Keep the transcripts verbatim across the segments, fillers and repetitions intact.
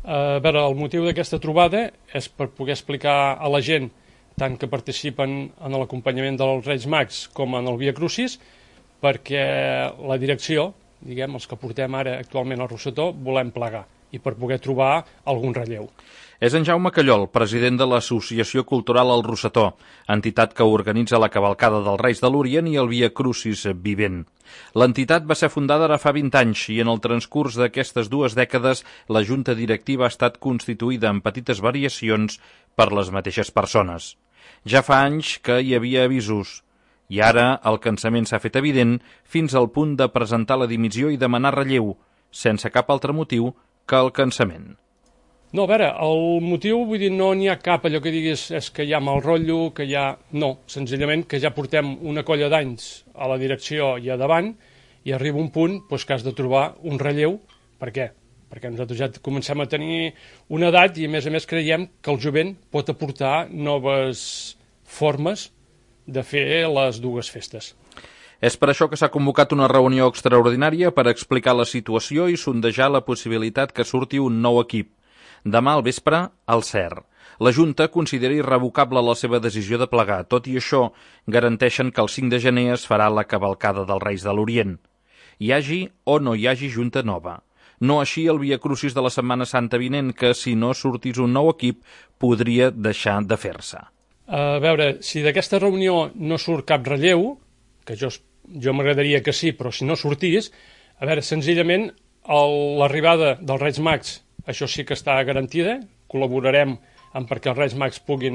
A veure, el motiu d'aquesta trobada és per poder explicar a la gent, tant que participen en l'acompanyament dels Reis Mags com en el Via Crucis, perquè la direcció, diguem, els que portem ara actualment al Rossetó, volem plegar i per poder trobar algun relleu. És en Jaume Callol, president de l'Associació Cultural El Rossetó, entitat que organitza la cavalcada dels Reis de l'Orient i el Via Crucis vivent. L'entitat va ser fundada ara fa vint anys i en el transcurs d'aquestes dues dècades la junta directiva ha estat constituïda en petites variacions per les mateixes persones. Ja fa anys que hi havia avisos i ara el cansament s'ha fet evident fins al punt de presentar la dimissió i demanar relleu, sense cap altre motiu que el cansament. No, a veure, el motiu, vull dir, no n'hi ha cap, allò que diguis és que hi ha mal rotllo, que hi ha... No, senzillament que ja portem una colla d'anys a la direcció i a davant i arriba un punt doncs, que has de trobar un relleu. Per què? Perquè nosaltres ja comencem a tenir una edat i a més a més creiem que el jovent pot aportar noves formes de fer les dues festes. És per això que s'ha convocat una reunió extraordinària per explicar la situació i sondejar la possibilitat que surti un nou equip. Demà al vespre, al C E R. La Junta considera irrevocable la seva decisió de plegar. Tot i això, garanteixen que el cinc de gener es farà la cavalcada dels Reis de l'Orient. Hi hagi o no hi hagi Junta nova. No així el Via Crucis de la Setmana Santa vinent, que si no sortís un nou equip, podria deixar de fer-se. A veure, si d'aquesta reunió no surt cap relleu, que jo, jo m'agradaria que sí, però si no sortís, a veure, senzillament l'arribada dels Reis Mags, això sí que està garantida, col·laborarem en perquè els Reis Mags puguin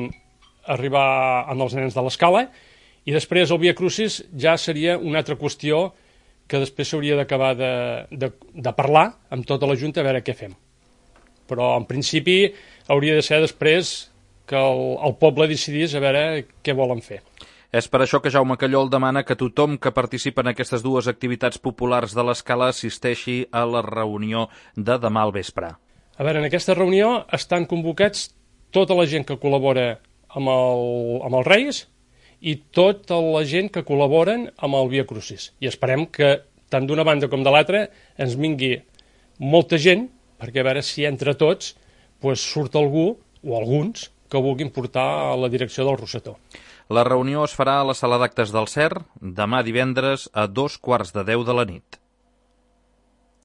arribar en els nens de l'escala, i després el Via Crucis ja seria una altra qüestió que després s'hauria d'acabar de, de, de parlar amb tota la Junta a veure què fem. Però en principi hauria de ser després que el, el poble decidís a veure què volen fer. És per això que Jaume Callol demana que tothom que participa en aquestes dues activitats populars de l'escala assisteixi a la reunió de demà al vespre. A veure, en aquesta reunió estan convocats tota la gent que col·labora amb, el, amb els Reis i tota la gent que col·laboren amb el Via Crucis. I esperem que tant d'una banda com de l'altra ens vingui molta gent, perquè a veure si entre tots pues, surt algú o alguns que vulguin portar a la direcció del Rossetó. La reunió es farà a la sala d'actes del C E R demà divendres a dos quarts de deu de la nit.